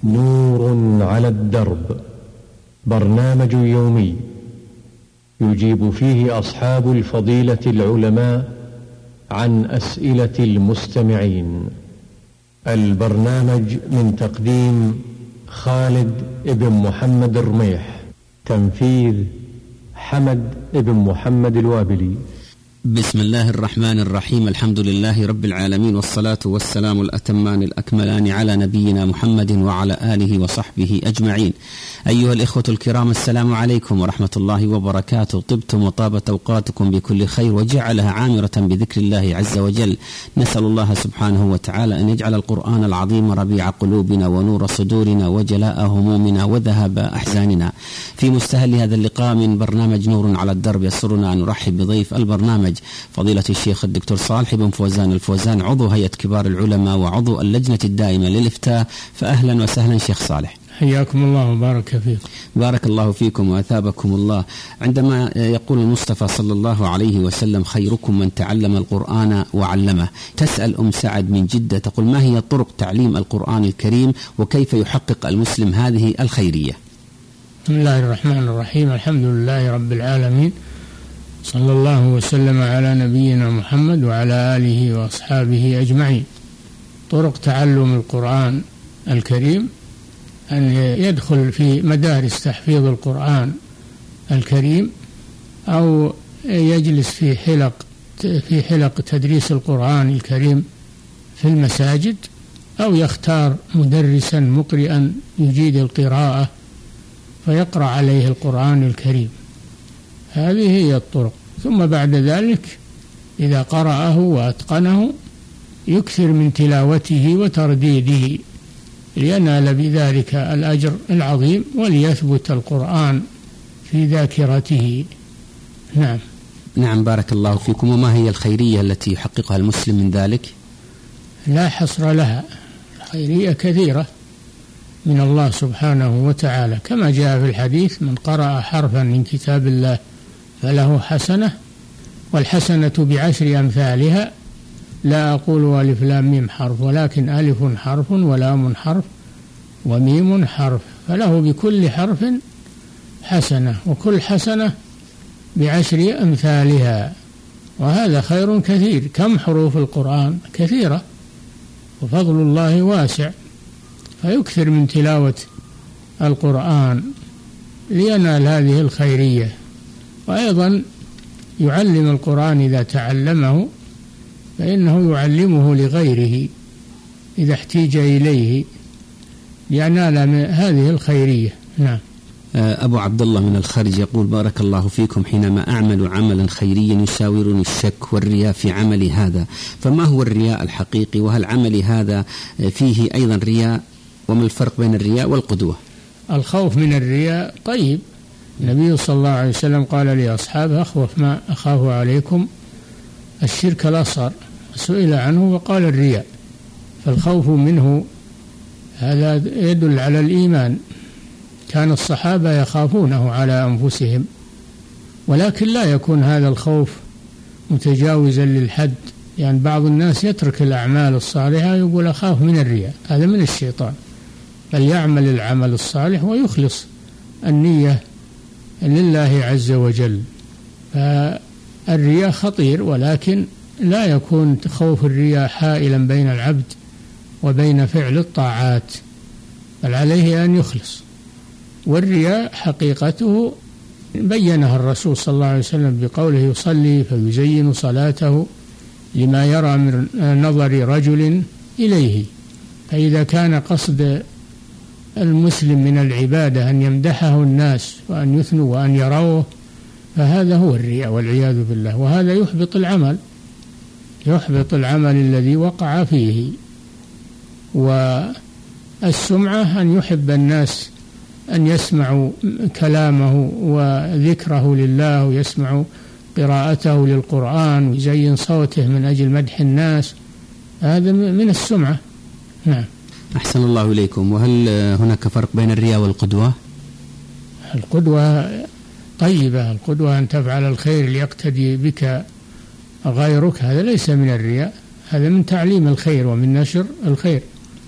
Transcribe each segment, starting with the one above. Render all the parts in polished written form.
نور على الدرب، برنامج يومي يجيب فيه أصحاب الفضيلة العلماء عن أسئلة المستمعين. البرنامج من تقديم خالد بن محمد الرميح، تنفيذ حمد بن محمد الوابلي. بسم الله الرحمن الرحيم. الحمد لله رب العالمين، والصلاة والسلام الأتمان الأكملان على نبينا محمد وعلى آله وصحبه أجمعين. أيها الإخوة الكرام، السلام عليكم ورحمة الله وبركاته. طبتم وطابت أوقاتكم بكل خير وجعلها عامرة بذكر الله عز وجل. نسأل الله سبحانه وتعالى أن يجعل القرآن العظيم ربيع قلوبنا ونور صدورنا وجلاء همومنا وذهاب أحزاننا. في مستهل هذا اللقاء من برنامج نور على الدرب، يسرنا أن نرحب بضيف البرنامج فضيلة الشيخ الدكتور صالح بن فوزان الفوزان، عضو هيئة كبار العلماء وعضو اللجنة الدائمة للإفتاء. فأهلا وسهلا شيخ صالح. حياكم الله وبارك فيكم. بارك الله فيكم وأثابكم الله. عندما يقول المصطفى صلى الله عليه وسلم: خيركم من تعلم القرآن وعلمه، تسأل أم سعد من جدة تقول: ما هي طرق تعليم القرآن الكريم وكيف يحقق المسلم هذه الخيرية؟ بسم الله الرحمن الرحيم. الحمد لله رب العالمين، صلى الله وسلم على نبينا محمد وعلى آله وأصحابه أجمعين. طرق تعلم القرآن الكريم: أن يدخل في مدارس تحفيظ القرآن الكريم، أو يجلس في حلق تدريس القرآن الكريم في المساجد، أو يختار مدرسا مقرئا يجيد القراءة فيقرأ عليه القرآن الكريم. هذه هي الطرق. ثم بعد ذلك إذا قرأه وأتقنه يكثر من تلاوته وترديده لينال بذلك الأجر العظيم وليثبت القرآن في ذاكرته. نعم بارك الله فيكم. وما هي الخيرية التي يحققها المسلم من ذلك؟ لا حصر لها، خيرية كثيرة من الله سبحانه وتعالى، كما جاء في الحديث: من قرأ حرفا من كتاب الله فله حسنة، والحسنة بعشر أمثالها. لا أقول ألف لام ميم حرف، ولكن ألف حرف ولام حرف وميم حرف، فله بكل حرف حسنة، وكل حسنة بعشر أمثالها. وهذا خير كثير. كم حروف القرآن؟ كثيرة، وفضل الله واسع، فيكثر من تلاوة القرآن لينال هذه الخيرية. وأيضا يعلم القرآن إذا تعلمه فإنه يعلمه لغيره إذا احتيج إليه لينال هذه الخيرية. نعم. أبو عبد الله من الخارج يقول: بارك الله فيكم، حينما أعمل عملا خيريا يساورني الشك والرياء في عملي هذا، فما هو الرياء الحقيقي؟ وهل عملي هذا فيه أيضا رياء؟ وما الفرق بين الرياء والقدوة؟ الخوف من الرياء طيب. النبي صلى الله عليه وسلم قال لأصحابه: أخوف ما أخاف عليكم الشرك الأصغر، سئل عنه وقال الرياء. فالخوف منه هذا يدل على الإيمان. كان الصحابة يخافونه على أنفسهم، ولكن لا يكون هذا الخوف متجاوزا للحد. يعني بعض الناس يترك الأعمال الصالحة يقول أخاف من الرياء، هذا من الشيطان. بل يعمل العمل الصالح ويخلص النية لله عز وجل. فالرياء خطير، ولكن لا يكون خوف الرياء حائلا بين العبد وبين فعل الطاعات، بل عليه أن يخلص. والرياء حقيقته بينها الرسول صلى الله عليه وسلم بقوله: يصلي فيزين صلاته لما يرى من نظر رجل إليه. فإذا كان قصد المسلم من العبادة أن يمدحه الناس وأن يثنوا وأن يروه، فهذا هو الرياء والعياذ بالله. وهذا يحبط العمل الذي وقع فيه. والسمعة أن يحب الناس أن يسمعوا كلامه وذكره لله، ويسمعوا قراءته للقرآن، ويزين صوته من أجل مدح الناس، هذا من السمعة. نعم. أحسن الله إليكم. وهل هناك فرق بين الرياء والقدوة؟ القدوة طيبة، القدوة أن تفعل الخير ليقتدي بك غيرك، هذا ليس من الرياء، هذا من تعليم الخير ومن نشر الخير.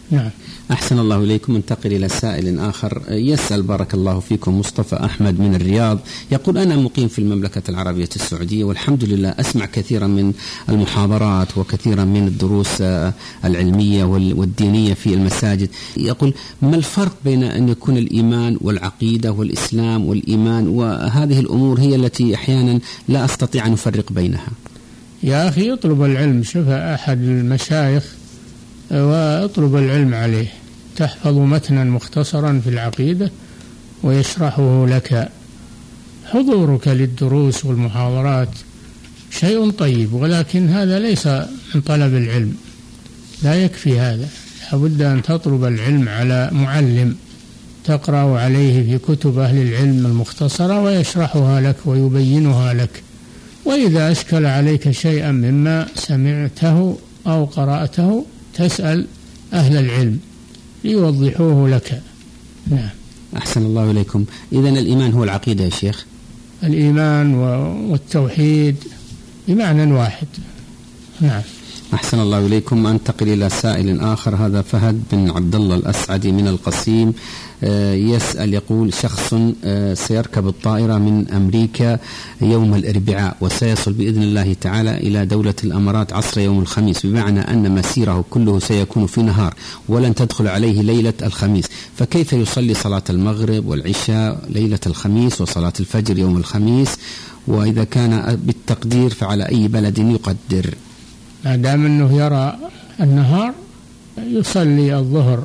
نعم. أحسن الله إليكم. انتقل إلى سائل آخر يسأل بارك الله فيكم مصطفى أحمد من الرياض، يقول: أنا مقيم في المملكة العربية السعودية والحمد لله أسمع كثيرا من المحاضرات وكثيرا من الدروس العلمية والدينية في المساجد. يقول: ما الفرق بين أن يكون الإيمان والعقيدة والإسلام والإيمان، وهذه الأمور هي التي أحيانا لا أستطيع أن أفرق بينها. يا أخي اطلب العلم، شوف أحد المشايخ واطلب العلم عليه، تحفظ متنا مختصرا في العقيدة ويشرحه لك. حضورك للدروس والمحاضرات شيء طيب، ولكن هذا ليس من طلب العلم، لا يكفي هذا، لابد أن تطلب العلم على معلم تقرأ عليه في كتب أهل العلم المختصرة ويشرحها لك ويبينها لك. وإذا أشكل عليك شيئا مما سمعته أو قرأته تسأل أهل العلم ليوضحوه لك. نعم. أحسن الله إليكم. إذن الإيمان هو العقيدة يا شيخ؟ الإيمان والتوحيد بمعنى واحد. نعم. أحسن الله إليكم. أنتقل إلى سائل آخر، هذا فهد بن عبد الله الأسعدي من القصيم، يسأل يقول: شخص سيركب الطائرة من أمريكا يوم الأربعاء وسيصل بإذن الله تعالى إلى دولة الأمارات عصر يوم الخميس، بمعنى أن مسيره كله سيكون في نهار ولن تدخل عليه ليلة الخميس، فكيف يصلي صلاة المغرب والعشاء ليلة الخميس وصلاة الفجر يوم الخميس؟ وإذا كان بالتقدير فعلى أي بلد يقدر؟ ما دام أنه يرى النهار يصلي الظهر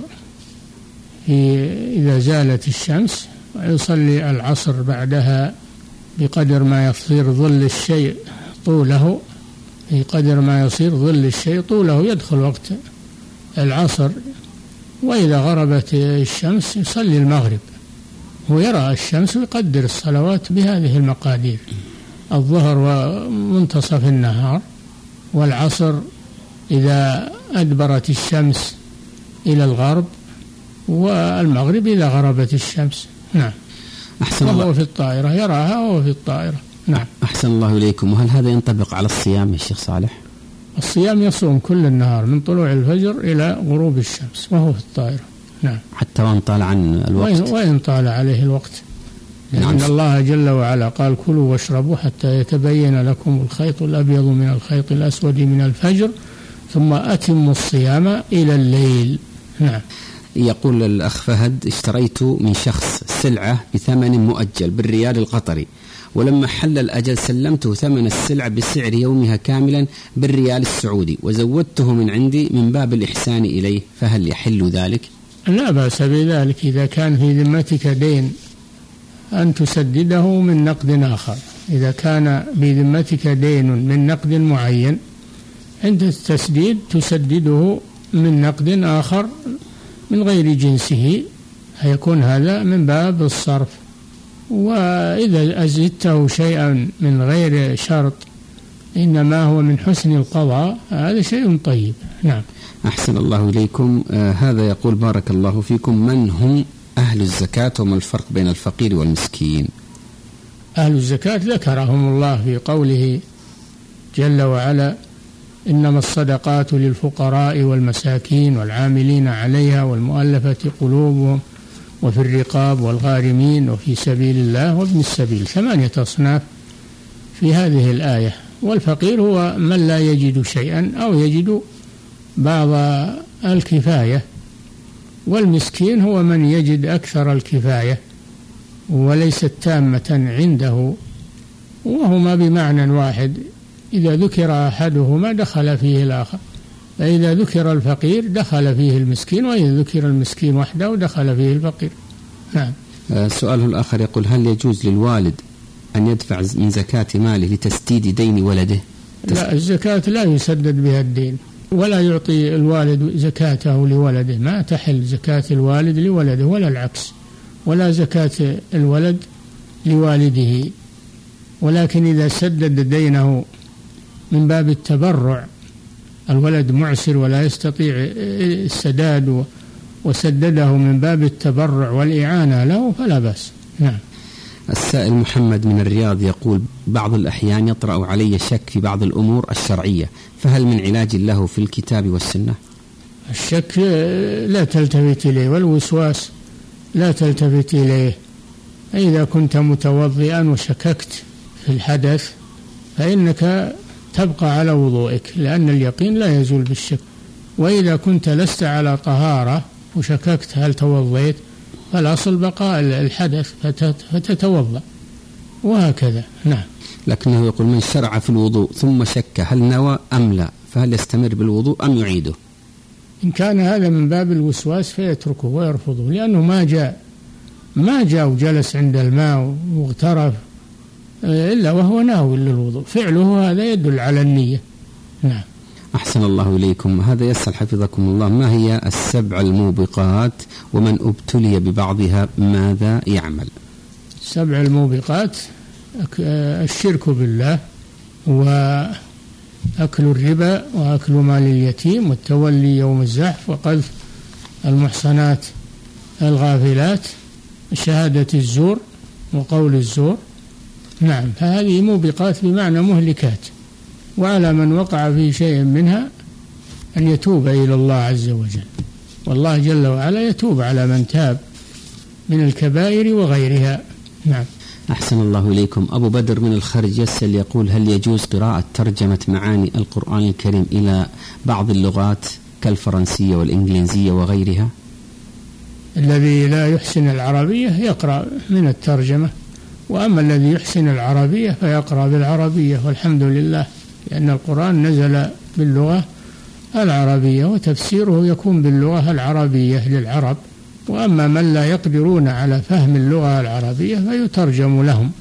إذا زالت الشمس، ويصلي العصر بعدها بقدر ما يصير ظل الشيء طوله، بقدر ما يصير ظل الشيء طوله يدخل وقت العصر. وإذا غربت الشمس يصلي المغرب، ويرى الشمس ويقدر الصلوات بهذه المقادير: الظهر ومنتصف النهار، والعصر إذا أدبرت الشمس إلى الغرب، والمغرب إذا غربت الشمس. نعم. أحسن الله. وهو في الطائرة يراها وهو في الطائرة. نعم. أحسن الله إليكم. وهل هذا ينطبق على الصيام يا شيخ صالح؟ الصيام يصوم كل النهار من طلوع الفجر إلى غروب الشمس وهو في الطائرة. نعم. حتى وإن طال عن الوقت؟ وإن طال عليه الوقت، لأن نعم. الله جل وعلا قال: كلوا واشربوا حتى يتبين لكم الخيط الأبيض من الخيط الأسود من الفجر ثم أتموا الصيام إلى الليل. نعم. يقول الأخ فهد: اشتريت من شخص سلعة بثمن مؤجل بالريال القطري، ولما حل الأجل سلمته ثمن السلعة بسعر يومها كاملا بالريال السعودي، وزودته من عندي من باب الإحسان إليه، فهل يحل ذلك؟ لا بأس بذلك إذا كان في ذمتك دين أن تسدده من نقد آخر. إذا كان بذمتك دين من نقد معين عند التسديد تسدده من نقد آخر من غير جنسه، هيكون هذا من باب الصرف. وإذا أزدته شيئا من غير شرط إنما هو من حسن القضاء، هذا شيء طيب. نعم. أحسن الله إليكم. هذا يقول: بارك الله فيكم، من هم أهل الزكاة وما الفرق بين الفقير والمسكين؟ أهل الزكاة ذكرهم الله في قوله جل وعلا: إنما الصدقات للفقراء والمساكين والعاملين عليها والمؤلفة قلوبهم وفي الرقاب والغارمين وفي سبيل الله وابن السبيل. 8 أصناف في هذه الآية. والفقير هو من لا يجد شيئا أو يجد بعض الكفاية، والمسكين هو من يجد أكثر الكفاية وليست تامة عنده، وهما بمعنى واحد. إذا ذكر أحدهما دخل فيه الآخر، فإذا ذكر الفقير دخل فيه المسكين، وإذا ذكر المسكين وحده دخل فيه الفقير. نعم. سؤاله الآخر يقول: هل يجوز للوالد أن يدفع من زكاة ماله لتسديد دين ولده؟ لا، الزكاة لا يسدد بها الدين، ولا يعطي الوالد زكاته لولده، ما تحل زكاة الوالد لولده ولا العكس، ولا زكاة الولد لوالده. ولكن إذا سدد دينه من باب التبرع، الولد معسر ولا يستطيع السداد وسدده من باب التبرع والإعانة له فلا بأس. نعم. السائل محمد من الرياض يقول: بعض الأحيان يطرأ علي شك في بعض الأمور الشرعية، فهل من علاج له في الكتاب والسنة؟ الشك لا تلتفت إليه، والوسواس لا تلتفت إليه. إذا كنت متوضئا وشككت في الحدث فإنك تبقى على وضوئك، لأن اليقين لا يزول بالشك. وإذا كنت لست على طهارة وشككت هل توضيت فالأصل بقاء الحدث فتتوضأ، وهكذا. نعم. لكنه يقول من شرع في الوضوء ثم شك هل نوى أم لا، فهل يستمر بالوضوء أم يعيده؟ إن كان هذا من باب الوسواس فيتركه ويرفضه، لأنه ما جاء وجلس عند الماء واغترف إلا وهو ناوي للوضوء، فعله هذا يدل على النية. نعم. أحسن الله إليكم. هذا يسأل حفظكم الله: ما هي السبع الموبقات، ومن ابتلي ببعضها ماذا يعمل؟ 7 الموبقات: الشرك بالله، وأكل الربا، وأكل مال اليتيم، والتولي يوم الزحف، وقذف المحصنات الغافلات، شهادة الزور، وقول الزور. نعم. فهذه موبقات بمعنى مهلكات، وعلى من وقع في شيء منها أن يتوب إلى الله عز وجل، والله جل وعلا يتوب على من تاب من الكبائر وغيرها. نعم. أحسن الله إليكم. أبو بدر من الخارج يسأل يقول: هل يجوز قراءة ترجمة معاني القرآن الكريم إلى بعض اللغات كالفرنسية والإنجليزية وغيرها؟ الذي لا يحسن العربية يقرأ من الترجمة، وأما الذي يحسن العربية فيقرأ بالعربية، والحمد لله، لأن القرآن نزل باللغة العربية وتفسيره يكون باللغة العربية للعرب. وأما من لا يقدرون على فهم اللغة العربية فيترجم لهم،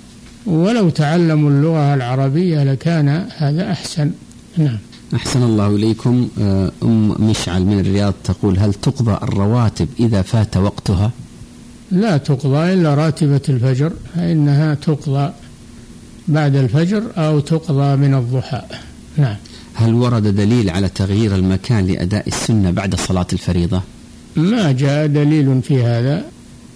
ولو تعلموا اللغة العربية لكان هذا أحسن. نعم. أحسن الله إليكم. مشعل من الرياض تقول: هل تقضى الرواتب إذا فات وقتها؟ لا تقضى إلا راتبة الفجر، فإنها تقضى بعد الفجر أو تقضى من الضحى. نعم. هل ورد دليل على تغيير المكان لأداء السنة بعد صلاة الفريضة؟ ما جاء دليل في هذا،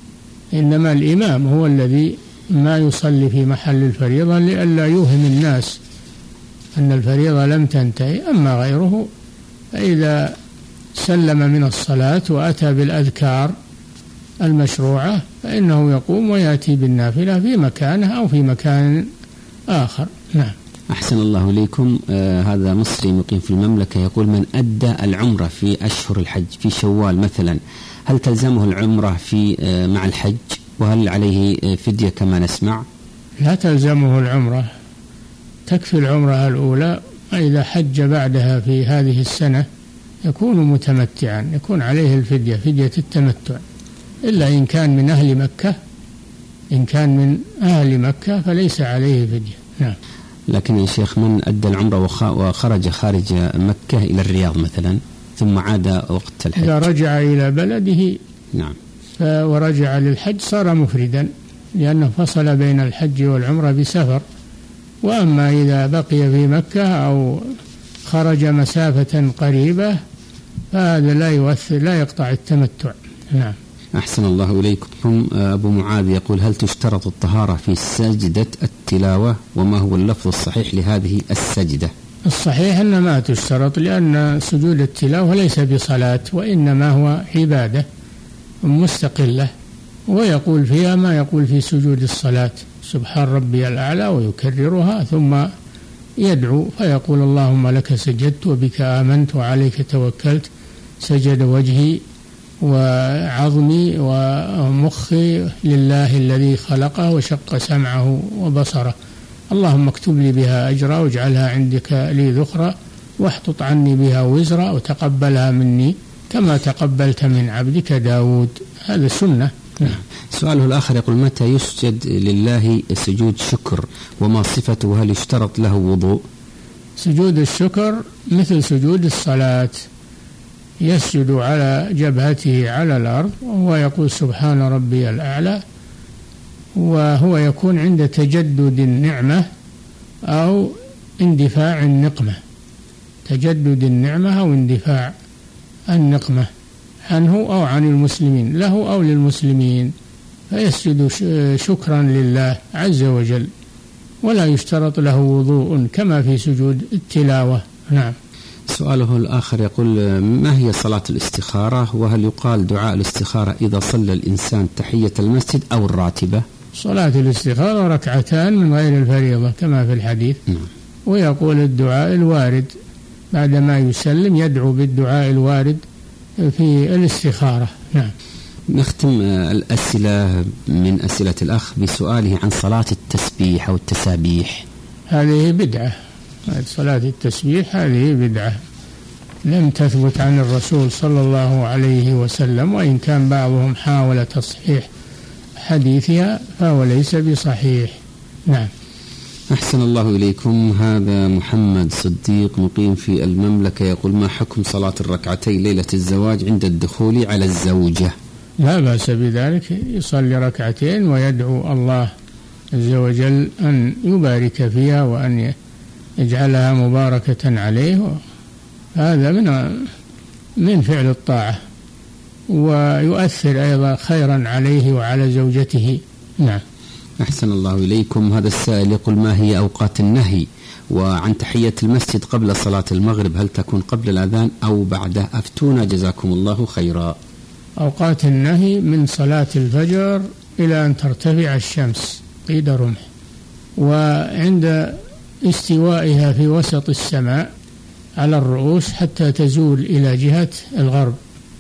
إنما الإمام هو الذي ما يصلي في محل الفريضة لئلا يوهم الناس أن الفريضة لم تنتهي. أما غيره فإذا سلم من الصلاة وأتى بالأذكار المشروعة فإنه يقوم ويأتي بالنافلة في مكانه أو في مكان آخر. نعم. أحسن الله إليكم. هذا مصري مقيم في المملكة يقول: من أدى العمرة في أشهر الحج في شوال مثلا، هل تلزمه العمرة في مع الحج، وهل عليه فدية كما نسمع؟ لا تلزمه العمرة، تكفي العمرة الأولى، وإذا حج بعدها في هذه السنة يكون متمتعا، يكون عليه الفدية، فدية التمتع، إلا إن كان من أهل مكة. إن كان من أهل مكة فليس عليه فدية. نعم. لكن يا شيخ من أدى العمرة وخرج خارج مكة إلى الرياض مثلا ثم عاد وقت الحج، إذا رجع إلى بلده نعم ورجع للحج صار مفردا، لأنه فصل بين الحج والعمرة بسفر. وأما إذا بقي في مكة أو خرج مسافة قريبة فهذا لا يؤثر، لا يقطع التمتع. نعم. أحسن الله إليكم. أبو معاذ يقول: هل تشترط الطهارة في سجدة التلاوة، وما هو اللفظ الصحيح لهذه السجدة؟ الصحيح أن ما تشترط، لأن سجود التلاوة ليس بصلاة، وإنما هو عبادة مستقلة، ويقول فيها ما يقول في سجود الصلاة: سبحان ربي الأعلى، ويكررها ثم يدعو فيقول: اللهم لك سجدت وبك آمنت وعليك توكلت، سجد وجهي وعظمي ومخي لله الذي خلقه وشق سمعه وبصره، اللهم اكتب لي بها أجرا واجعلها عندك لي ذخرا، واحطط عني بها وزرا، وتقبلها مني كما تقبلت من عبدك داود. هذا سنة. سؤاله الآخر يقول: متى يسجد لله سجود شكر، وما صفته، وهل يشترط له وضوء؟ سجود الشكر مثل سجود الصلاة، يسجد على جبهته على الأرض وهو يقول سبحان ربي الأعلى، وهو يكون عند تجدد النعمة أو اندفاع النقمة، تجدد النعمة أو اندفاع النقمة عنه أو عن المسلمين، له أو للمسلمين، فيسجد شكرا لله عز وجل، ولا يشترط له وضوء كما في سجود التلاوة. نعم. سؤاله الآخر يقول: ما هي صلاة الاستخارة؟ وهل يقال دعاء الاستخارة إذا صلى الإنسان تحية المسجد أو الراتبة؟ صلاة الاستخارة ركعتان من غير الفريضة كما في الحديث. ويقول الدعاء الوارد بعدما يسلم، يدعو بالدعاء الوارد في الاستخارة. نعم. نختم الأسئلة من أسئلة الأخ بسؤاله عن صلاة التسبيح أو التسابيح. هذه بدعة، صلاة التسبيح هذه بدعة لم تثبت عن الرسول صلى الله عليه وسلم، وإن كان بعضهم حاول تصحيح حديثها فهو ليس بصحيح. نعم. أحسن الله إليكم. هذا محمد صديق مقيم في المملكة يقول: ما حكم صلاة الركعتين ليلة الزواج عند الدخول على الزوجة؟ لا بأس بذلك، يصلي ركعتين ويدعو الله عز وجل أن يبارك فيها وأن يجعلها مباركة عليه، هذا من فعل الطاعة، ويؤثر أيضا خيرا عليه وعلى زوجته. نعم. أحسن الله إليكم. هذا السائل يقول: ما هي أوقات النهي وعن تحية المسجد قبل صلاة المغرب؟ هل تكون قبل الأذان أو بعده؟ أفتونا جزاكم الله خيرا. أوقات النهي من صلاة الفجر إلى أن ترتفع الشمس قيد رمح، وعند استوائها في وسط السماء على الرؤوس حتى تزول إلى جهة الغرب،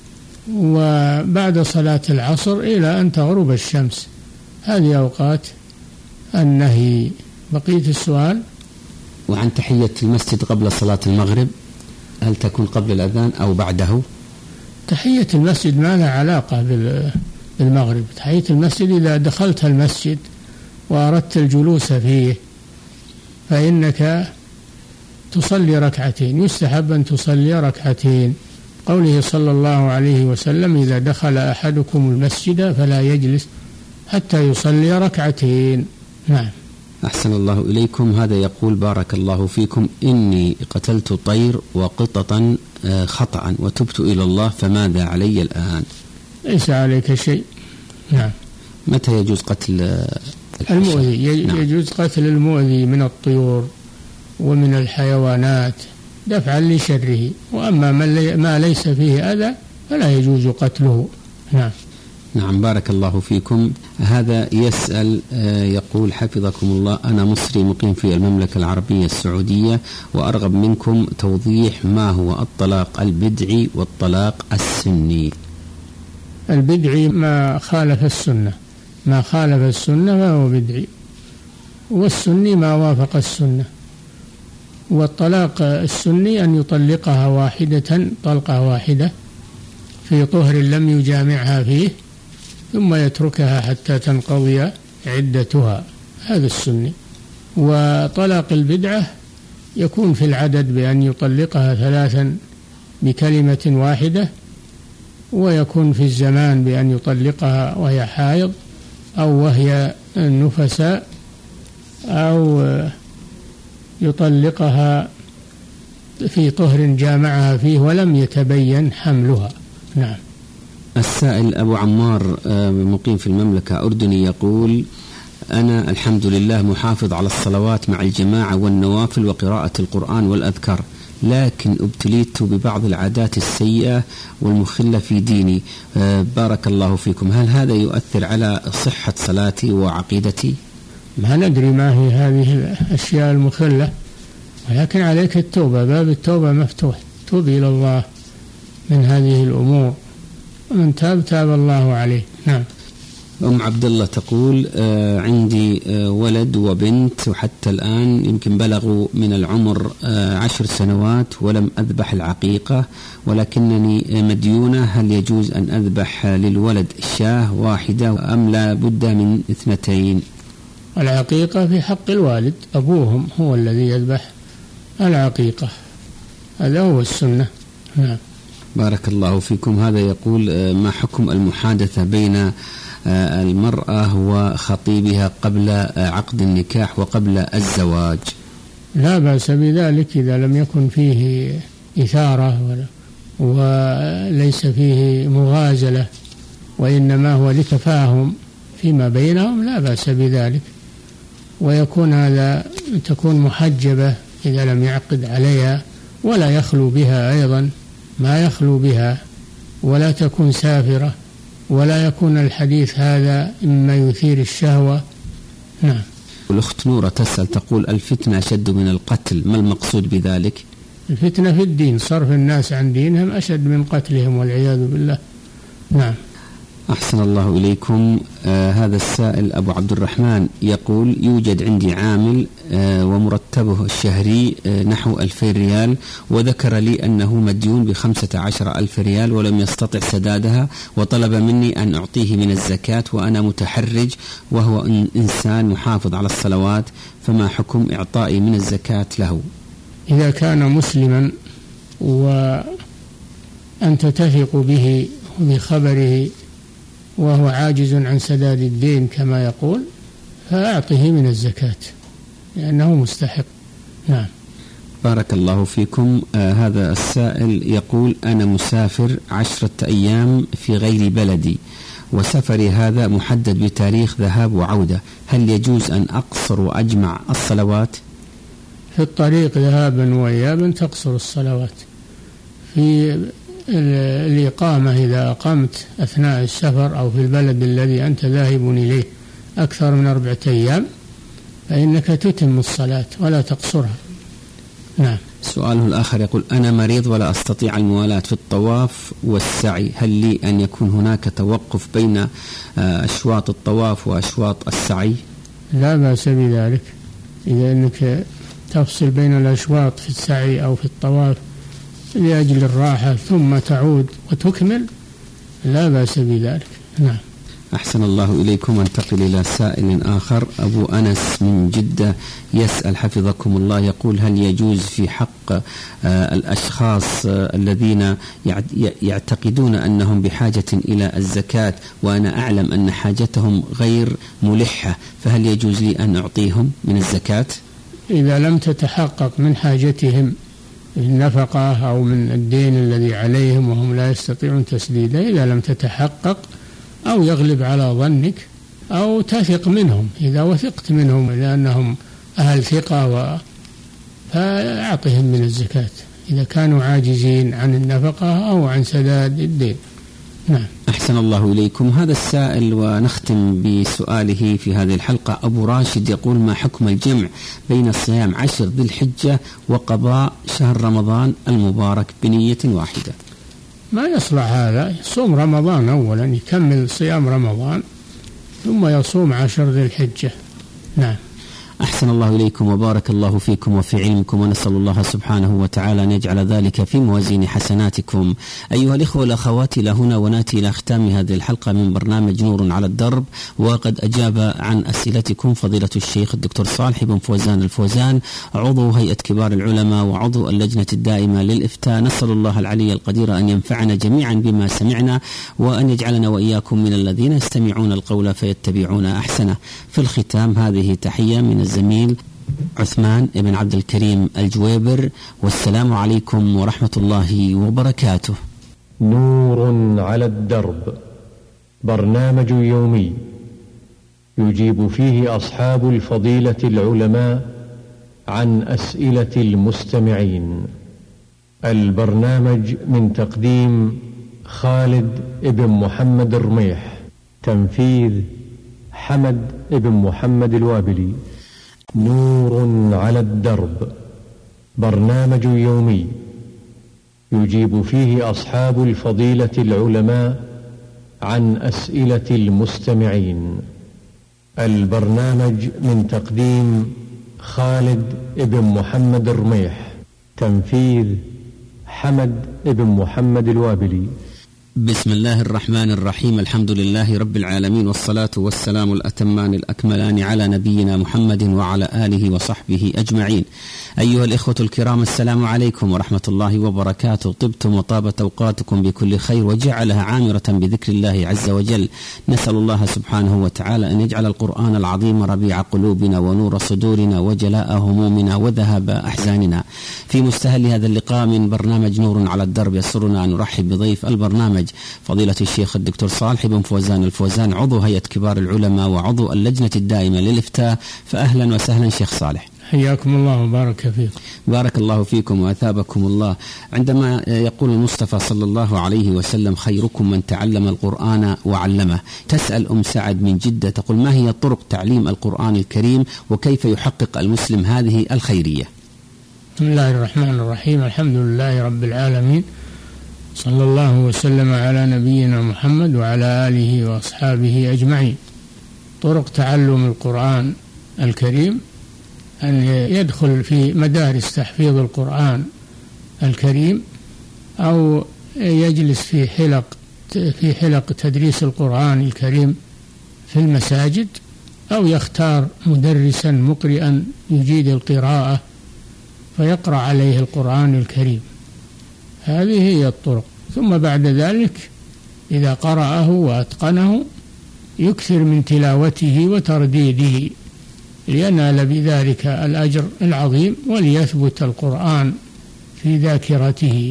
وبعد صلاة العصر إلى أن تغرب الشمس. هذه أوقات النهي. بقية السؤال: وعن تحية المسجد قبل صلاة المغرب هل تكون قبل الأذان أو بعده؟ تحية المسجد ما لها علاقة بالمغرب. تحية المسجد إذا دخلت المسجد وأردت الجلوس فيه فإنك تصلي ركعتين، يستحب أن تصلي ركعتين، قوله صلى الله عليه وسلم: إذا دخل أحدكم المسجد فلا يجلس حتى يصلي ركعتين. نعم. أحسن الله إليكم. هذا يقول: بارك الله فيكم، إني قتلت طير وقطة خطأ وتبت إلى الله، فماذا علي الآن؟ ليس عليك شيء. نعم. متى يجوز قتل المؤذي؟ نعم. يجوز قتل المؤذي من الطيور ومن الحيوانات دفعا لشره، وأما ما ليس فيه أذى فلا يجوز قتله. نعم. نعم. بارك الله فيكم. هذا يسأل يقول: حفظكم الله، أنا مصري مقيم في المملكة العربية السعودية، وأرغب منكم توضيح ما هو الطلاق البدعي والطلاق السني. البدعي ما خالف السنة، ما خالف السنة فهو بدعي، والسني ما وافق السنة. والطلاق السني أن يطلقها واحدة طلقة واحدة في طهر لم يجامعها فيه، ثم يتركها حتى تنقضي عدتها، هذا السني. وطلاق البدعة يكون في العدد بأن يطلقها 3 بكلمة واحدة، ويكون في الزمان بأن يطلقها وهي حائض أو وهي نفساء، أو يطلقها في طهر جامعها فيه ولم يتبين حملها. نعم. السائل أبو عمار مقيم في المملكة أردني يقول: أنا الحمد لله محافظ على الصلوات مع الجماعة والنوافل وقراءة القرآن والأذكار، لكن ابتليت ببعض العادات السيئة والمخلة في ديني، بارك الله فيكم، هل هذا يؤثر على صحة صلاتي وعقيدتي؟ ما ندري ما هي هذه الأشياء المخلة، ولكن عليك التوبة، باب التوبة مفتوح، توب إلى الله من هذه الأمور، ومن تاب تاب الله عليه. نعم. أم عبد الله تقول: عندي ولد وبنت، وحتى الآن يمكن بلغوا من العمر 10 سنوات ولم أذبح العقيقة، ولكنني مديونة، هل يجوز أن أذبح للولد شاة واحدة أم لا بد من 2؟ العقيقة في حق الوالد، أبوهم هو الذي يذبح العقيقة، هذا هو السنة. نعم. بارك الله فيكم. هذا يقول: ما حكم المحادثة بين المرأة وخطيبها قبل عقد النكاح وقبل الزواج؟ لا بأس بذلك إذا لم يكن فيه إثارة وليس فيه مغازلة، وإنما هو لتفاهم فيما بينهم، لا بأس بذلك. ويكون هذا تكون محجبة إذا لم يعقد عليها ولا يخلو بها أيضا ما يخلو بها، ولا تكون سافرة، ولا يكون الحديث هذا مما يثير الشهوة. نعم. الأخت نورة تسأل تقول: الفتنة أشد من القتل، ما المقصود بذلك؟ الفتنة في الدين، صرف الناس عن دينهم أشد من قتلهم والعياذ بالله. نعم. أحسن الله إليكم. هذا السائل أبو عبد الرحمن يقول: يوجد عندي عامل ومرتبه الشهري نحو 2000 ريال، وذكر لي أنه مديون ب15,000 ريال ولم يستطع سدادها، وطلب مني أن أعطيه من الزكاة، وأنا متحرج وهو إنسان محافظ على الصلوات، فما حكم إعطائي من الزكاة له؟ إذا كان مسلما وأنت تثق به وبخبره وهو عاجز عن سداد الدين كما يقول، فأعطه من الزكاة لأنه مستحق. نعم. بارك الله فيكم. هذا السائل يقول: أنا مسافر 10 أيام في غير بلدي، وسفري هذا محدد بتاريخ ذهاب وعودة، هل يجوز أن أقصر وأجمع الصلوات؟ في الطريق ذهابا وإيابا تقصر الصلوات. في الإقامة إذا أقمت أثناء السفر أو في البلد الذي أنت ذاهب إليه أكثر من 4 أيام فإنك تتم الصلاة ولا تقصرها. نعم. سؤاله الآخر يقول: أنا مريض ولا أستطيع الموالاة في الطواف والسعي، هل لي أن يكون هناك توقف بين أشواط الطواف وأشواط السعي؟ لا بأس بذلك، إذا أنك تفصل بين الأشواط في السعي أو في الطواف لأجل الراحة ثم تعود وتكمل لا بأس بذلك. نعم. أحسن الله إليكم. انتقل إلى سائل آخر. أبو أنس من جدة يسأل حفظكم الله، يقول: هل يجوز في حق الأشخاص الذين يعتقدون أنهم بحاجة إلى الزكاة وأنا أعلم أن حاجتهم غير ملحة، فهل يجوز لي أن أعطيهم من الزكاة؟ إذا لم تتحقق من حاجتهم النفقة أو من الدين الذي عليهم وهم لا يستطيعون تسديده، إذا لم تتحقق أو يغلب على ظنك أو تثق منهم، إذا وثقت منهم لأنهم أهل ثقة فأعطهم من الزكاة إذا كانوا عاجزين عن النفقة أو عن سداد الدين. نعم. أحسن الله إليكم. هذا السائل ونختم بسؤاله في هذه الحلقة. أبو راشد يقول: ما حكم الجمع بين صيام 10 ذي الحجة وقضاء شهر رمضان المبارك بنية واحدة؟ ما يصلح هذا، يصوم رمضان أولا، يكمل صيام رمضان ثم يصوم 10 ذي الحجة. نعم. أحسن الله إليكم وبارك الله فيكم وفي علمكم، ونسأل الله سبحانه وتعالى أن يجعل ذلك في موازين حسناتكم. أيها الإخوة والأخوات، إلى هنا ونأتي إلى ختام هذه الحلقة من برنامج نور على الدرب، وقد أجاب عن أسئلتكم فضيلة الشيخ الدكتور صالح بن فوزان الفوزان، عضو هيئة كبار العلماء وعضو اللجنة الدائمة للإفتاء. نسأل الله العلي القدير أن ينفعنا جميعا بما سمعنا، وأن يجعلنا وإياكم من الذين يستمعون القول فيتبعون أحسنه. في الختام هذه تحية من الزميل عثمان بن عبد الكريم الجويبر، والسلام عليكم ورحمة الله وبركاته. نور على الدرب، برنامج يومي يجيب فيه أصحاب الفضيلة العلماء عن أسئلة المستمعين. البرنامج من تقديم خالد بن محمد الرميح، تنفيذ حمد بن محمد الوابلي. نور على الدرب، برنامج يومي يجيب فيه أصحاب الفضيلة العلماء عن أسئلة المستمعين. البرنامج من تقديم خالد بن محمد الرميح، تنفيذ حمد بن محمد الوابلي. بسم الله الرحمن الرحيم. الحمد لله رب العالمين، والصلاة والسلام الأتمان الأكملان على نبينا محمد وعلى آله وصحبه أجمعين. أيها الإخوة الكرام، السلام عليكم ورحمة الله وبركاته. طبتم وطابت أوقاتكم بكل خير وجعلها عامرة بذكر الله عز وجل. نسأل الله سبحانه وتعالى أن يجعل القرآن العظيم ربيع قلوبنا ونور صدورنا وجلاء همومنا وذهاب أحزاننا. في مستهل هذا اللقاء من برنامج نور على الدرب، يسرنا أن نرحب بضيف البرنامج فضيلة الشيخ الدكتور صالح بن فوزان الفوزان، عضو هيئة كبار العلماء وعضو اللجنة الدائمة للإفتاء. فأهلا وسهلا شيخ صالح. حياكم الله وبارك فيكم. بارك الله فيكم وأثابكم الله. عندما يقول المصطفى صلى الله عليه وسلم خيركم من تعلم القرآن وعلمه، تسأل سعد من جدة تقول ما هي طرق تعليم القرآن الكريم وكيف يحقق المسلم هذه الخيرية؟ بسم الله الرحمن الرحيم، الحمد لله رب العالمين، صلى الله وسلم على نبينا محمد وعلى آله وأصحابه أجمعين. طرق تعلم القرآن الكريم أن يدخل في مدارس تحفيظ القرآن الكريم، أو يجلس في حلق تدريس القرآن الكريم في المساجد، أو يختار مدرسا مقرئا يجيد القراءة فيقرأ عليه القرآن الكريم. هذه هي الطرق. ثم بعد ذلك إذا قرأه وأتقنه يكثر من تلاوته وترديده لينال بذلك الأجر العظيم وليثبت القرآن في ذاكرته.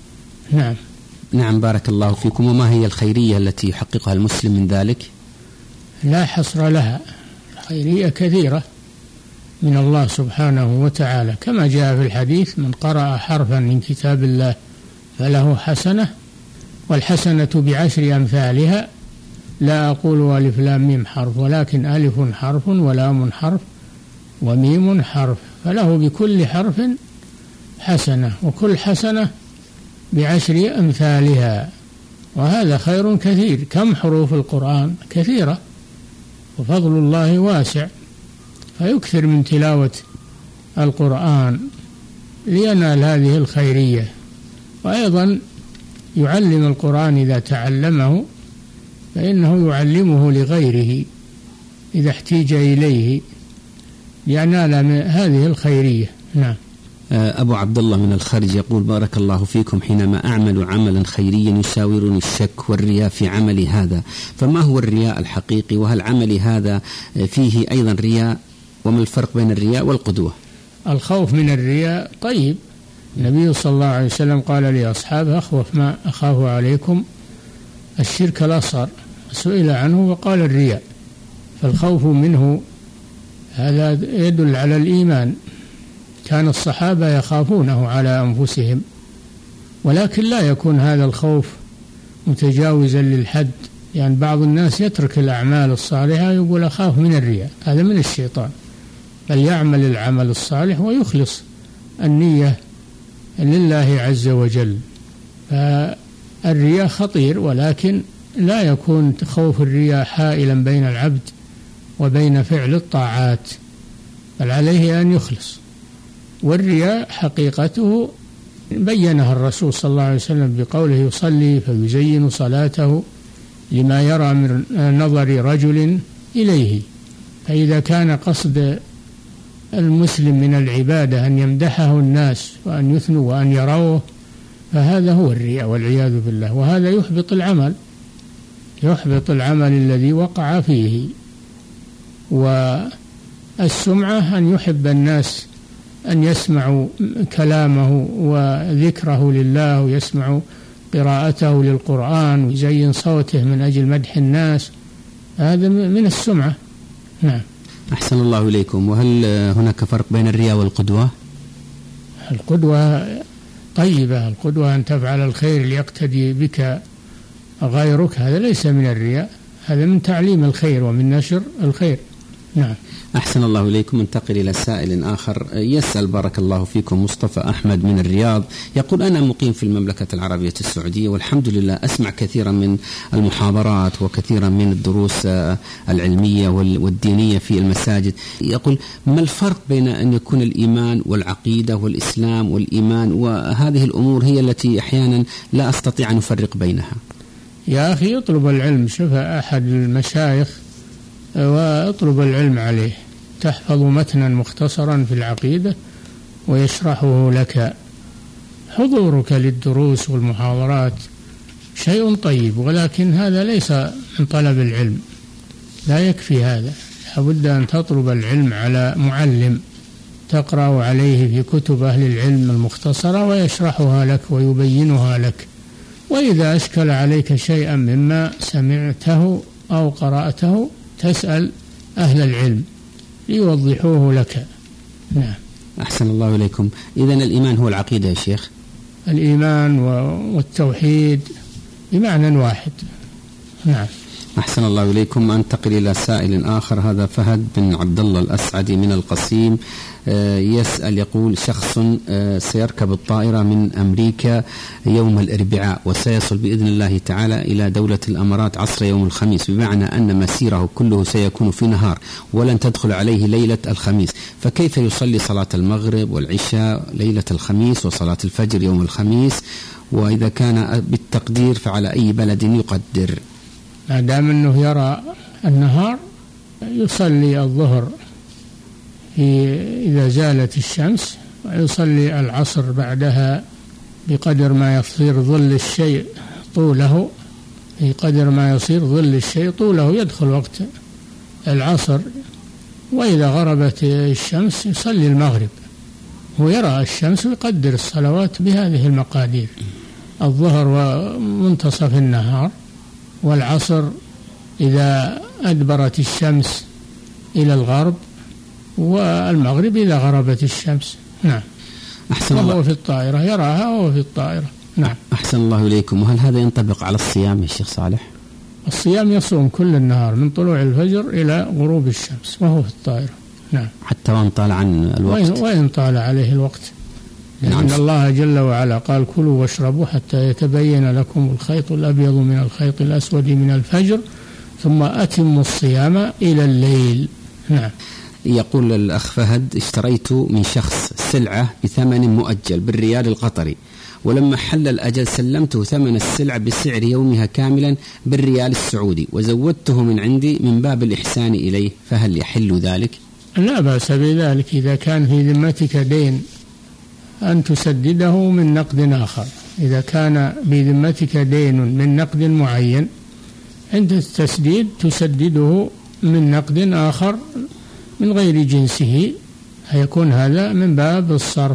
نعم بارك الله فيكم. وما هي الخيرية التي يحققها المسلم من ذلك؟ لا حصر لها، خيرية كثيرة من الله سبحانه وتعالى، كما جاء في الحديث: من قرأ حرفا من كتاب الله فله حسنة، والحسنة بعشر أمثالها، لا أقول ألف لام ميم حرف، ولكن ألف حرف ولام حرف وميم حرف، فله بكل حرف حسنة، وكل حسنة بعشر أمثالها، وهذا خير كثير. كم حروف القرآن؟ كثيرة، وفضل الله واسع، فيكثر من تلاوة القرآن لينال هذه الخيرية. وأيضا يعلم القرآن إذا تعلمه فإنه يعلمه لغيره إذا احتيج إليه لينال هذه الخيرية. نعم. أبو عبد الله من الخارج يقول: بارك الله فيكم، حينما أعمل عملا خيريا يساورني الشك والرياء في عملي هذا، فما هو الرياء الحقيقي؟ وهل عملي هذا فيه أيضا رياء؟ وما الفرق بين الرياء والقدوة؟ الخوف من الرياء طيب. النبي صلى الله عليه وسلم قال لأصحابه: أخوف ما أخاف عليكم الشرك الأصغر، سئل عنه وقال الرياء. فالخوف منه هذا يدل على الإيمان. كان الصحابة يخافونه على أنفسهم، ولكن لا يكون هذا الخوف متجاوزا للحد، يعني بعض الناس يترك الأعمال الصالحة يقول أخاف من الرياء، هذا من الشيطان. بل يعمل العمل الصالح ويخلص النية لله عز وجل. فالرياء خطير، ولكن لا يكون خوف الرياء حائلا بين العبد وبين فعل الطاعات، بل عليه أن يخلص. والرياء حقيقته بينها الرسول صلى الله عليه وسلم بقوله: يصلي فيزين صلاته لما يرى من نظر رجل إليه. فإذا كان قصد المسلم من العبادة أن يمدحه الناس وأن يثنوا وأن يروه، فهذا هو الرياء والعياذ بالله، وهذا يحبط العمل الذي وقع فيه. والسمعة أن يحب الناس أن يسمعوا كلامه وذكره لله، ويسمعوا قراءته للقرآن، ويزين صوته من أجل مدح الناس، هذا من السمعة. نعم. أحسن الله إليكم. وهل هناك فرق بين الرياء والقدوة؟ القدوة طيبة، القدوة أن تفعل الخير ليقتدي بك غيرك، هذا ليس من الرياء، هذا من تعليم الخير ومن نشر الخير. نعم. أحسن الله إليكم. انتقل إلى سائل آخر يسأل: بارك الله فيكم، مصطفى أحمد من الرياض يقول: أنا مقيم في المملكة العربية السعودية، والحمد لله أسمع كثيرا من المحاضرات وكثيرا من الدروس العلمية والدينية في المساجد. يقول: ما الفرق بين أن يكون الإيمان والعقيدة والإسلام والإيمان، وهذه الأمور هي التي أحيانا لا أستطيع أن أفرق بينها. يا أخي اطلب العلم، شوف أحد المشايخ واطلب العلم عليه، تحفظ متنا مختصرا في العقيدة ويشرحه لك. حضورك للدروس والمحاضرات شيء طيب، ولكن هذا ليس من طلب العلم، لا يكفي هذا، لابد أن تطلب العلم على معلم تقرأ عليه في كتب أهل العلم المختصرة ويشرحها لك ويبينها لك. وإذا أشكل عليك شيئا مما سمعته أو قرأته تسأل أهل العلم ليوضحوه لك. نعم. أحسن الله إليكم. إذن الإيمان هو العقيدة يا شيخ؟ الإيمان والتوحيد بمعنى واحد. نعم. أحسن الله إليكم. أنتقل إلى سائل آخر. هذا فهد بن عبد الله الأسعدي من القصيم يسأل، يقول: شخص سيركب الطائرة من أمريكا يوم الأربعاء وسيصل بإذن الله تعالى إلى دولة الأمارات عصر يوم الخميس، بمعنى أن مسيره كله سيكون في نهار ولن تدخل عليه ليلة الخميس، فكيف يصلي صلاة المغرب والعشاء ليلة الخميس وصلاة الفجر يوم الخميس؟ وإذا كان بالتقدير فعلى أي بلد يقدر؟ ما دام أنه يرى النهار يصلي الظهر إذا زالت الشمس، ويصلي العصر بعدها بقدر ما يصير ظل الشيء طوله، بقدر ما يصير ظل الشيء طوله يدخل وقت العصر. وإذا غربت الشمس يصلي المغرب، ويرى الشمس ويقدر الصلوات بهذه المقادير: الظهر ومنتصف النهار، والعصر إذا أدبرت الشمس إلى الغرب، والمغرب إذا غربت الشمس. نعم. أحسن الله. وهو في الطائرة يراها وهو في الطائرة. نعم. أحسن الله إليكم. وهل هذا ينطبق على الصيام يا شيخ صالح؟ الصيام يصوم كل النهار من طلوع الفجر إلى غروب الشمس وهو في الطائرة. نعم. حتى وإن طال عن الوقت؟ وإن طال عليه الوقت، لأن نعم. الله جل وعلا قال: كلوا واشربوا حتى يتبين لكم الخيط الأبيض من الخيط الأسود من الفجر ثم أتموا الصيام إلى الليل. نعم. يقول الأخ فهد: اشتريت من شخص سلعة بثمن مؤجل بالريال القطري، ولما حل الأجل سلمته ثمن السلعة بسعر يومها كاملا بالريال السعودي، وزودته من عندي من باب الإحسان إليه، فهل يحل ذلك؟ لا بأس بذلك إذا كان في ذمتك دين أن تسدده من نقد آخر. إذا كان بذمتك دين من نقد معين عند التسديد تسدده من نقد آخر من غير جنسه، هيكون هذا من باب الصرف.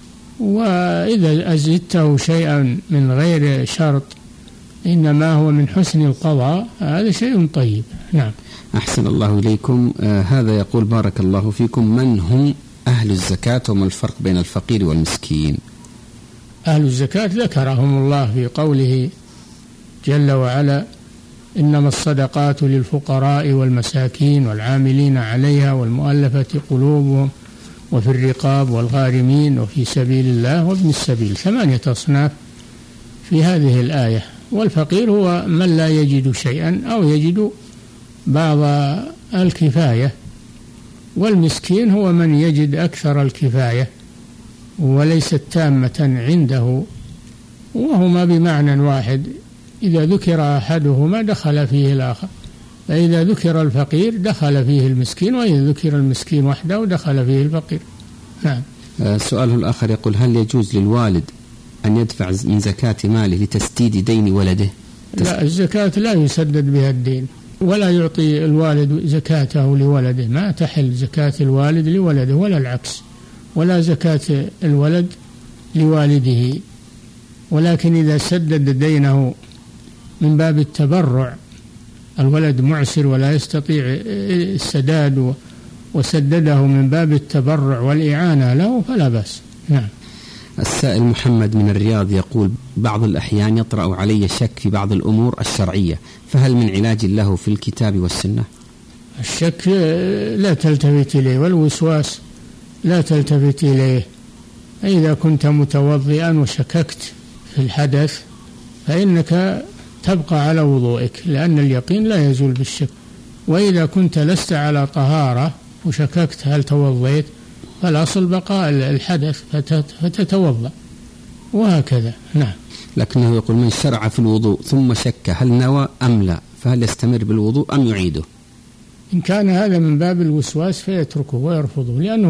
وإذا أزدته شيئا من غير شرط إنما هو من حسن القضاء، هذا شيء طيب. نعم. أحسن الله إليكم. هذا يقول: بارك الله فيكم، من هم أهل الزكاة وما الفرق بين الفقير والمسكين؟ أهل الزكاة ذكرهم الله في قوله جل وعلا: إنما الصدقات للفقراء والمساكين والعاملين عليها والمؤلفة قلوبهم وفي الرقاب والغارمين وفي سبيل الله وابن السبيل. 8 أصناف في هذه الآية. والفقير هو من لا يجد شيئا أو يجد بعض الكفاية، والمسكين هو من يجد أكثر الكفاية وليست تامة عنده، وهما بمعنى واحد. إذا ذكر أحدهما دخل فيه الآخر، فإذا ذكر الفقير دخل فيه المسكين، وإذا ذكر المسكين وحده دخل فيه الفقير. نعم. سؤاله الآخر يقول: هل يجوز للوالد أن يدفع من زكاة ماله لتسديد دين ولده؟ لا، الزكاة لا يسدد بها الدين، ولا يعطي الوالد زكاته لولده. ما تحل زكاة الوالد لولده ولا العكس، ولا زكاة الولد لوالده. ولكن إذا سدد دينه من باب التبرع، الولد معسر ولا يستطيع السداد وسدده من باب التبرع والإعانة له فلا بأس. نعم. السائل محمد من الرياض يقول: بعض الأحيان يطرأ علي شك في بعض الأمور الشرعية، فهل من علاج له في الكتاب والسنة؟ الشك لا تلتفت إليه، والوسواس لا تلتفت إليه. إذا كنت متوضئا وشككت في الحدث فإنك تبقى على وضوئك، لأن اليقين لا يزول بالشك. وإذا كنت لست على طهارة وشككت هل توضيت، فالأصل بقاء الحدث فتتوضأ، وهكذا. نعم. لكنه يقول: من شرع في الوضوء ثم شك هل نوى أم لا، فهل يستمر بالوضوء أم يعيده؟ إن كان هذا من باب الوسواس فيتركه ويرفضه، لأنه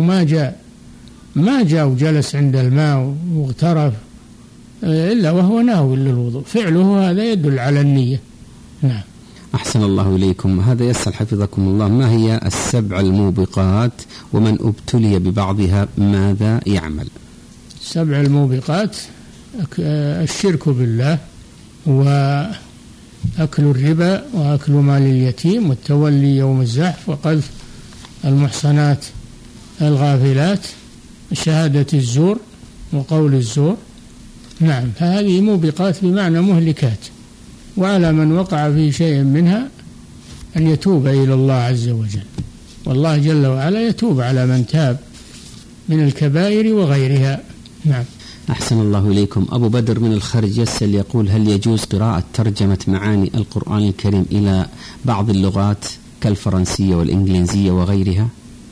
ما جاء وجلس عند الماء واغترف إلا وهو ناوي للوضوء، فعله هذا يدل على النية. نعم. أحسن الله إليكم. هذا يسأل حفظكم الله: ما هي 7 الموبقات، ومن ابتلي ببعضها ماذا يعمل؟ 7 الموبقات: الشرك بالله، وأكل الربا، وأكل مال اليتيم، والتولي يوم الزحف، وقذف المحصنات الغافلات، شهادة الزور وقول الزور. نعم، فهذه موبقات بمعنى مهلكات، وعلى من وقع في شيء منها أن يتوب إلى الله عز وجل، والله جل وعلا يتوب على من تاب من الكبائر وغيرها. نعم. أحسن الله إليكم. أبو بدر من الخارج يسأل يقول: هل يجوز قراءة ترجمة معاني القرآن الكريم إلى بعض اللغات كالفرنسية والإنجليزية وغيرها؟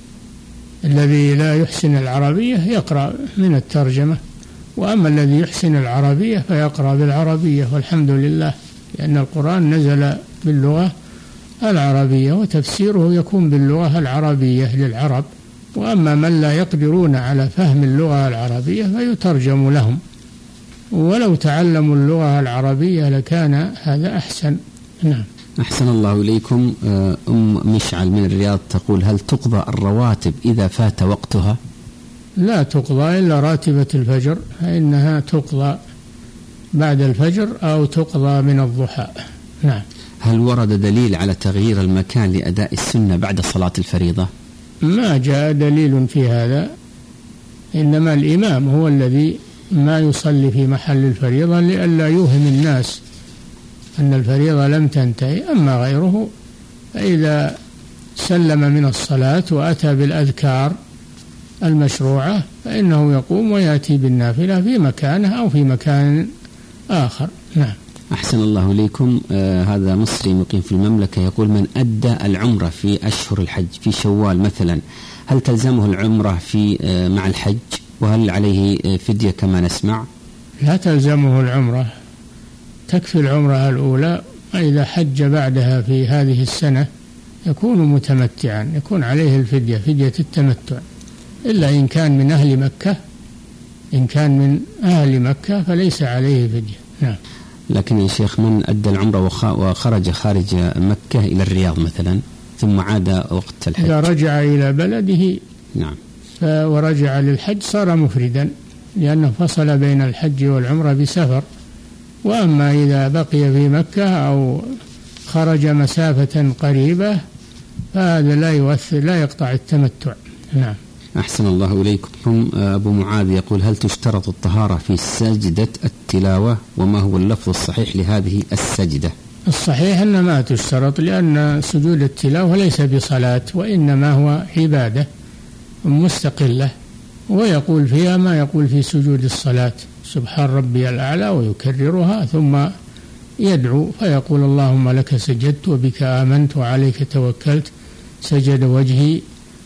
الذي لا يحسن العربية يقرأ من الترجمة، وأما الذي يحسن العربية فيقرأ بالعربية، والحمد لله، لأن القرآن نزل باللغة العربية وتفسيره يكون باللغة العربية للعرب، وأما من لا يقدرون على فهم اللغة العربية فيترجم لهم، ولو تعلموا اللغة العربية لكان هذا أحسن. نعم. أحسن الله إليكم. مشعل من الرياض تقول: هل تقضى الرواتب إذا فات وقتها؟ لا تقضى إلا راتبة الفجر، فإنها تقضى بعد الفجر أو تقضى من الضحى. نعم. هل ورد دليل على تغيير المكان لأداء السنة بعد صلاة الفريضة؟ ما جاء دليل في هذا، إنما الإمام هو الذي ما يصلي في محل الفريضة لئلا يوهم الناس أن الفريضة لم تنتهي. أما غيره فإذا سلم من الصلاة وأتى بالأذكار المشروعة فإنه يقوم ويأتي بالنافلة في مكانه أو في مكان آخر. نعم. أحسن الله إليكم. هذا مصري مقيم في المملكة يقول: من أدى العمرة في أشهر الحج في شوال مثلا، هل تلزمه العمرة في مع الحج؟ وهل عليه فدية كما نسمع؟ لا تلزمه العمرة، تكفي العمرة الأولى، وإذا حج بعدها في هذه السنة يكون متمتعا، يكون عليه الفدية، فدية التمتع، إلا إن كان من أهل مكة. إن كان من أهل مكة فليس عليه فدية. نعم. لكن يا شيخ، من أدى العمرة وخرج خارج مكة إلى الرياض مثلا ثم عاد وقت الحج، إذا رجع إلى بلده نعم ورجع للحج صار مفردا، لأنه فصل بين الحج والعمرة بسفر. وأما إذا بقي في مكة أو خرج مسافة قريبة فهذا لا يؤثر، لا يقطع التمتع. نعم. أحسن الله إليكم. أبو معاذ يقول: هل تشترط الطهارة في سجدة التلاوة؟ وما هو اللفظ الصحيح لهذه السجدة؟ الصحيح أن ما تشترط، لأن سجود التلاوة ليس بصلاة، وإنما هو عبادة مستقلة، ويقول فيها ما يقول في سجود الصلاة: سبحان ربي الأعلى، ويكررها ثم يدعو فيقول: اللهم لك سجدت وبك آمنت وعليك توكلت، سجد وجهي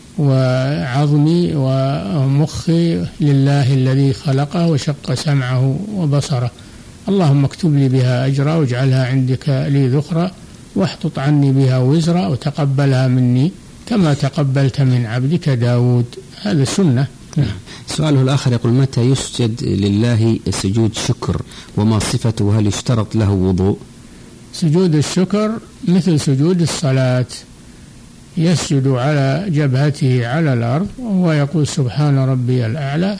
وعظمي ومخي لله الذي خلقه وشق سمعه وبصره، اللهم اكتب لي بها أجرا واجعلها عندك لي ذخرا، واحطط عني بها وزرا وتقبلها مني كما تقبلت من عبدك داود. هذا سنة. سؤاله الآخر يقول: متى يسجد لله سجود شكر؟ وما صفته؟ وهل يشترط له وضوء؟ سجود الشكر مثل سجود الصلاة، يسجد على جبهته على الأرض وهو يقول سبحان ربي الأعلى،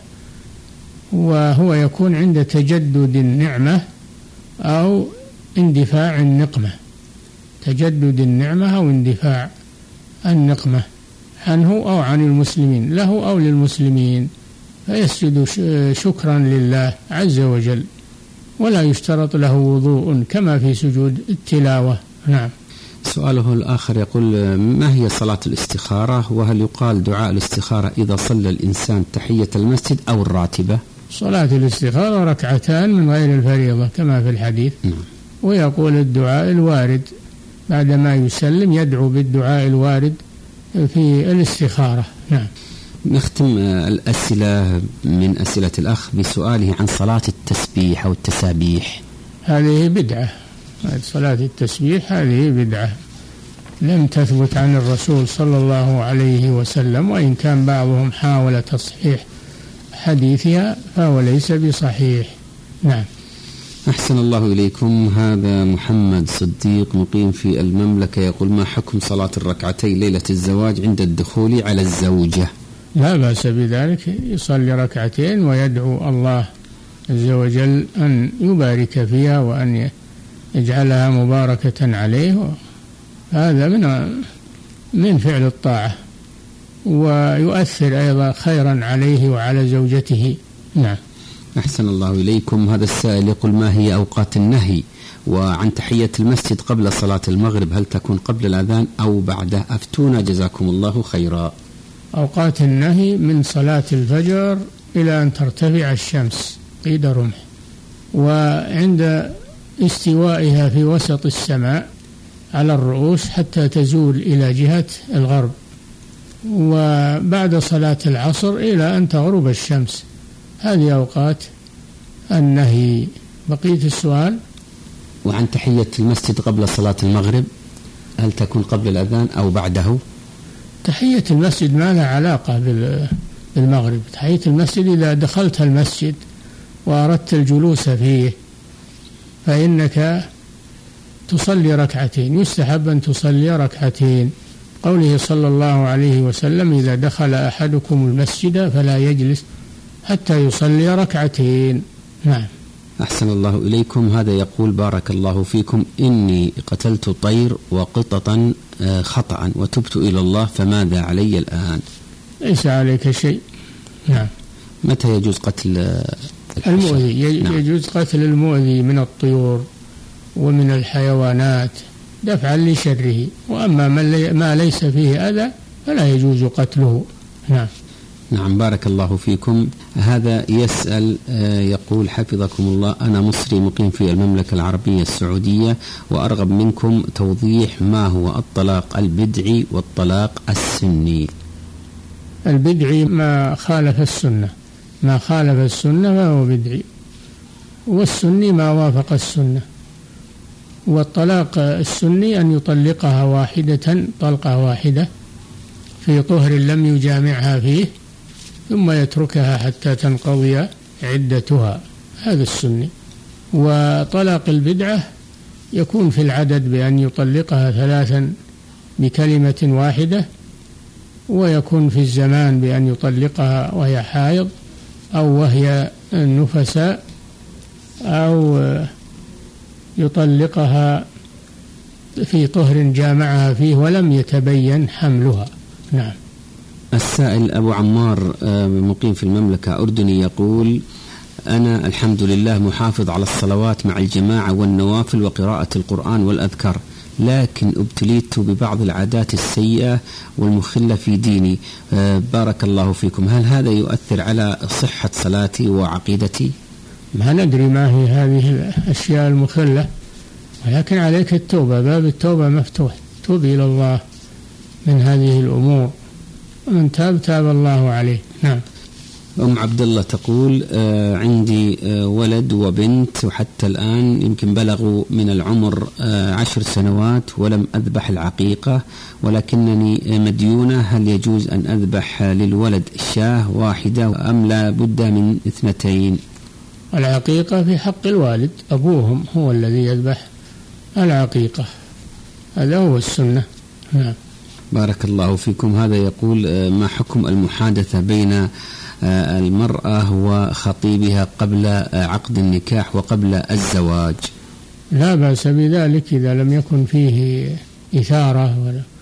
وهو يكون عند تجدد النعمة أو اندفاع النقمة، تجدد النعمة أو اندفاع النقمة عنه أو عن المسلمين، له أو للمسلمين، فيسجد شكرا لله عز وجل، ولا يشترط له وضوء كما في سجود التلاوة. نعم. سؤاله الآخر يقول: ما هي صلاة الاستخارة؟ وهل يقال دعاء الاستخارة إذا صلى الإنسان تحية المسجد أو الراتبة؟ صلاة الاستخارة ركعتان من غير الفريضة كما في الحديث. ويقول الدعاء الوارد بعدما يسلم، يدعو بالدعاء الوارد في الاستخارة. نعم. نختم الأسئلة من أسئلة الأخ بسؤاله عن صلاة التسبيح أو التسابيح. هذه بدعة، صلاة التسبيح هذه بدعة لم تثبت عن الرسول صلى الله عليه وسلم، وإن كان بعضهم حاول تصحيح حديثها فهو ليس بصحيح. نعم. أحسن الله إليكم. هذا محمد صديق مقيم في المملكة يقول: ما حكم صلاة الركعتين ليلة الزواج عند الدخول على الزوجة؟ لا بأس بذلك، يصلي ركعتين ويدعو الله عز وجل أن يبارك فيها وأن يجعلها مباركة عليه، هذا من فعل الطاعة. ويؤثر أيضا خيرا عليه وعلى زوجته. نعم. أحسن الله إليكم. هذا السائل يقول: ما هي أوقات النهي وعن تحية المسجد قبل صلاة المغرب؟ هل تكون قبل الأذان أو بعده؟ أفتونا جزاكم الله خيرا. أوقات النهي من صلاة الفجر إلى أن ترتفع الشمس قيد رمح، وعند استوائها في وسط السماء على الرؤوس حتى تزول إلى جهة الغرب، وبعد صلاة العصر إلى أن تغرب الشمس. هذه أوقات النهي. بقية السؤال: وعن تحية المسجد قبل صلاة المغرب هل تكون قبل الأذان أو بعده؟ تحية المسجد ما لها علاقة بالمغرب. تحية المسجد إذا دخلت المسجد وأردت الجلوس فيه فإنك تصلي ركعتين، يستحب أن تصلي ركعتين، قوله صلى الله عليه وسلم: إذا دخل أحدكم المسجد فلا يجلس حتى يصلي ركعتين. نعم. أحسن الله إليكم. هذا يقول: بارك الله فيكم، إني قتلت طير وقططا خطأ وتبت إلى الله، فماذا علي الآن؟ ليس عليك شيء. نعم. متى يجوز قتل المؤذي؟ نعم. يجوز قتل المؤذي من الطيور ومن الحيوانات دفعا لشره، وأما ما ليس فيه أذى فلا يجوز قتله. نعم. نعم. بارك الله فيكم. هذا يسأل يقول: حفظكم الله، أنا مصري مقيم في المملكة العربية السعودية، وأرغب منكم توضيح ما هو الطلاق البدعي والطلاق السني. البدعي ما خالف السنة، ما خالف السنة فهو بدعي، والسني ما وافق السنة. والطلاق السني أن يطلقها واحدة طلقة واحدة في طهر لم يجامعها فيه، ثم يتركها حتى تنقضي عدتها، هذا السني. وطلاق البدعة يكون في العدد بأن يطلقها 3 بكلمة واحدة، ويكون في الزمان بأن يطلقها وهي حائض أو وهي نفساء، أو يطلقها في طهر جامعها فيه ولم يتبين حملها. نعم. السائل أبو عمار مقيم في المملكة أردني يقول: أنا الحمد لله محافظ على الصلوات مع الجماعة والنوافل وقراءة القرآن والأذكار، لكن ابتليت ببعض العادات السيئة والمخلة في ديني، بارك الله فيكم، هل هذا يؤثر على صحة صلاتي وعقيدتي؟ ما ندري ما هي هذه الأشياء المخلة، ولكن عليك التوبة، باب التوبة مفتوح، توب إلى الله من هذه الأمور، ومن تاب تاب الله عليه. نعم. أم عبد الله تقول: عندي ولد وبنت، وحتى الآن يمكن بلغوا من العمر 10 سنوات ولم أذبح العقيقة، ولكنني مديونة، هل يجوز أن أذبح للولد شاة واحدة أم لا بد من 2؟ العقيقة في حق الوالد، أبوهم هو الذي يذبح العقيقة، هذا هو السنة. نعم. بارك الله فيكم. هذا يقول: ما حكم المحادثة بين المرأة وخطيبها قبل عقد النكاح وقبل الزواج؟ لا بأس بذلك إذا لم يكن فيه إثارة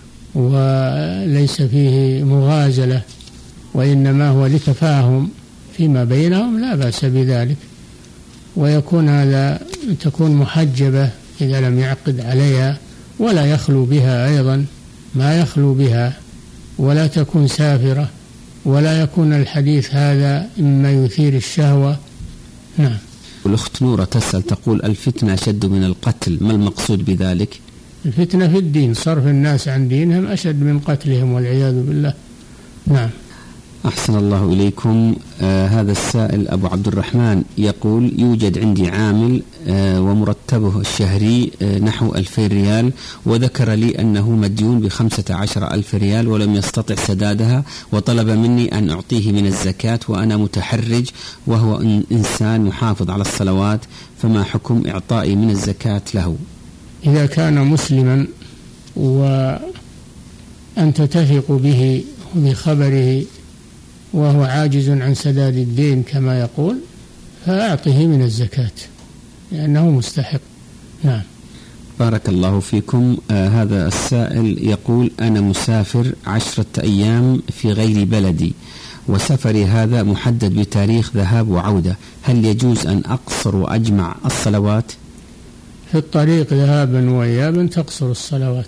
وليس فيه مغازلة، وإنما هو لتفاهم فيما بينهم، لا بأس بذلك. ويكون هذا تكون محجبة إذا لم يعقد عليها، ولا يخلو بها أيضا، ما يخلو بها، ولا تكون سافرة، ولا يكون الحديث هذا مما يثير الشهوة. نعم. الأخت نورة تسأل تقول: الفتنة أشد من القتل، ما المقصود بذلك؟ الفتنة في الدين، صرف الناس عن دينهم أشد من قتلهم والعياذ بالله. نعم. أحسن الله إليكم. هذا السائل أبو عبد الرحمن يقول: يوجد عندي عامل ومرتبه الشهري نحو 2000 ريال، وذكر لي أنه مديون ب15,000 ريال ولم يستطع سدادها، وطلب مني أن أعطيه من الزكاة، وأنا متحرج وهو إنسان محافظ على الصلوات، فما حكم إعطائي من الزكاة له؟ إذا كان مسلما وأنت تثق به وبخبره وهو عاجز عن سداد الدين كما يقول، فأعطه من الزكاة لأنه مستحق. نعم. بارك الله فيكم. هذا السائل يقول: أنا مسافر 10 أيام في غير بلدي، وسفري هذا محدد بتاريخ ذهاب وعودة، هل يجوز أن أقصر وأجمع الصلوات؟ في الطريق ذهابا وإيابا تقصر الصلوات.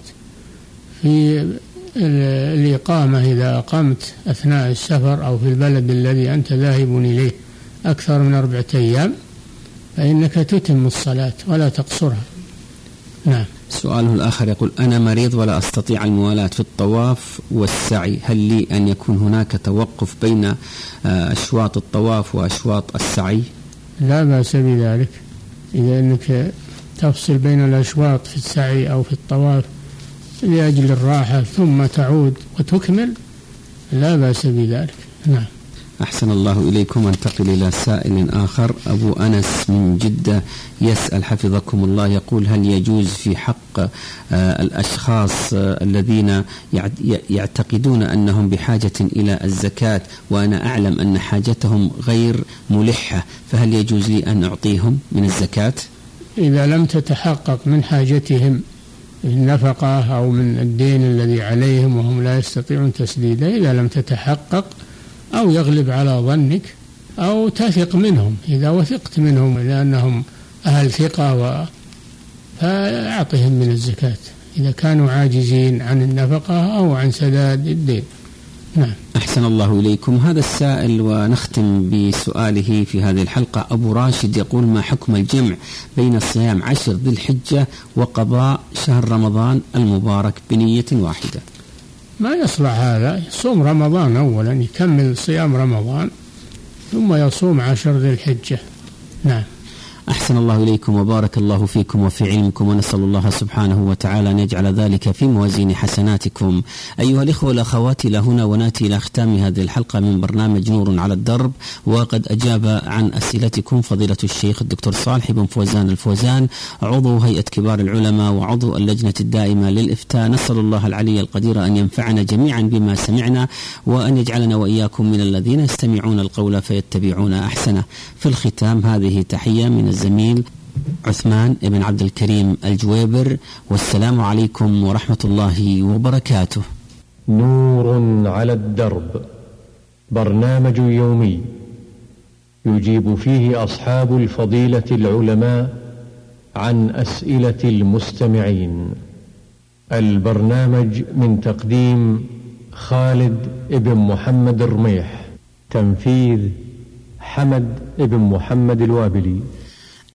في الإقامة إذا أقمت أثناء السفر أو في البلد الذي أنت ذاهب إليه أكثر من 4 أيام فإنك تتم الصلاة ولا تقصرها. نعم. سؤاله الآخر يقول: أنا مريض ولا أستطيع الموالاة في الطواف والسعي، هل لي أن يكون هناك توقف بين أشواط الطواف وأشواط السعي؟ لا بأس بذلك، إذا أنك تفصل بين الأشواط في السعي أو في الطواف لأجل الراحة ثم تعود وتكمل لا بأس بذلك. نعم. أحسن الله إليكم. انتقل إلى سائل آخر. أبو أنس من جدة يسأل حفظكم الله، يقول: هل يجوز في حق الأشخاص الذين يعتقدون أنهم بحاجة إلى الزكاة وأنا أعلم أن حاجتهم غير ملحة، فهل يجوز لي أن أعطيهم من الزكاة؟ إذا لم تتحقق من حاجتهم النفقة أو من الدين الذي عليهم وهم لا يستطيعون تسديده، إذا لم تتحقق أو يغلب على ظنك أو تثق منهم، إذا وثقت منهم لأنهم أهل ثقة فأعطهم من الزكاة إذا كانوا عاجزين عن النفقة أو عن سداد الدين. نعم. أحسن الله إليكم. هذا السائل ونختم بسؤاله في هذه الحلقة. أبو راشد يقول: ما حكم الجمع بين صيام 10 ذي الحجة وقضاء شهر رمضان المبارك بنية واحدة؟ ما يصلح هذا، يصوم رمضان أولا، يكمل صيام رمضان ثم يصوم 10 ذي الحجة. نعم. أحسن الله إليكم وبارك الله فيكم وفي علمكم، ونسأل الله سبحانه وتعالى أن يجعل ذلك في موازين حسناتكم. أيها الإخوة والأخوات، إلى هنا ونأتي إلى ختام هذه الحلقة من برنامج نور على الدرب، وقد أجاب عن أسئلتكم فضيلة الشيخ الدكتور صالح بن فوزان الفوزان، عضو هيئة كبار العلماء وعضو اللجنة الدائمة للإفتاء. نسأل الله العلي القدير أن ينفعنا جميعا بما سمعنا، وأن يجعلنا وإياكم من الذين يستمعون القول فيتبعون أحسنه. في الختام هذه تحية من الزميل عثمان بن عبد الكريم الجويبر، والسلام عليكم ورحمة الله وبركاته. نور على الدرب، برنامج يومي يجيب فيه أصحاب الفضيلة العلماء عن أسئلة المستمعين. البرنامج من تقديم خالد بن محمد الرميح، تنفيذ حمد بن محمد الوابلي.